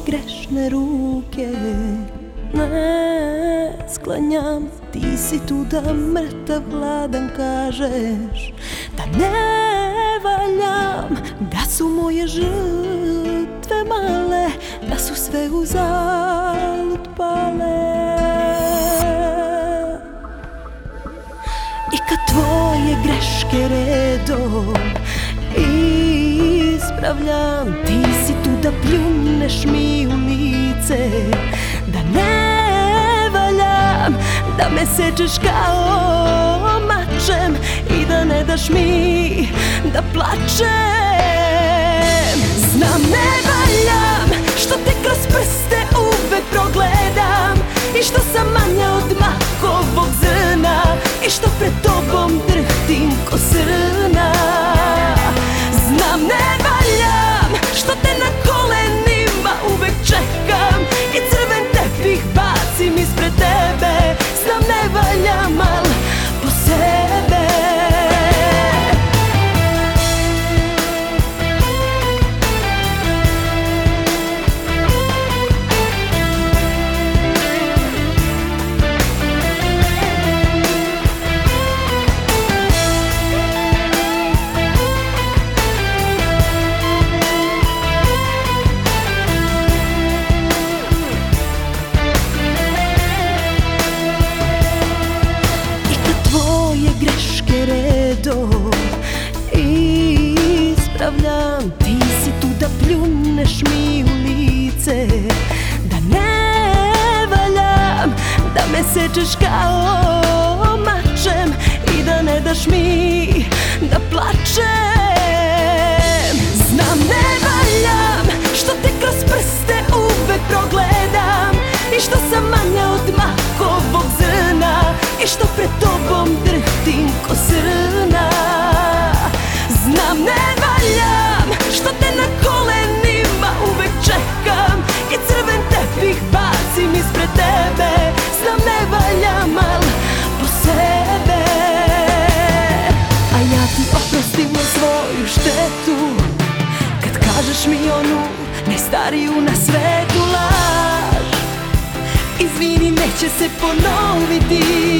grešne ruke ne sklanjam. Ti si tu da mrtav hladan kažeš da ne valjam, da su moje žrtve male, da su sve uzalud pale. I kad tvoje greške redom ispravljam, ti si tu da pljuneš mi u lice da ne valjam, da me sečeš kao mačem i da ne daš mi da plačem. Znam ne valjam što te kroz prste uvek progledam i što sam manja od makovog zrna i što pred tobom drhtim ko srna. Znam ne valjam što te na kolenima uvek čekam i crven tepih bacim ispred tebe. Znam ne valjam, al po sebe. Greške redom ispravljam, ti si tu da pljuneš mi u lice da ne valjam, da me sečeš kao mačem i da ne daš mi da plačem. Znam ne valjam što te kroz prste uvek progledam i što sam manja od makovog zrna i što pred tobom drhtim ko srna. Znam ne valjam što te na kolenima uvek čekam i crven tepih bacim ispred tebe. Znam ne valjam, al po sebe. A ja ti oprostim na svoju štetu kad kažeš mi onu najstariju na svetu laž. Izvini, neće se ponoviti.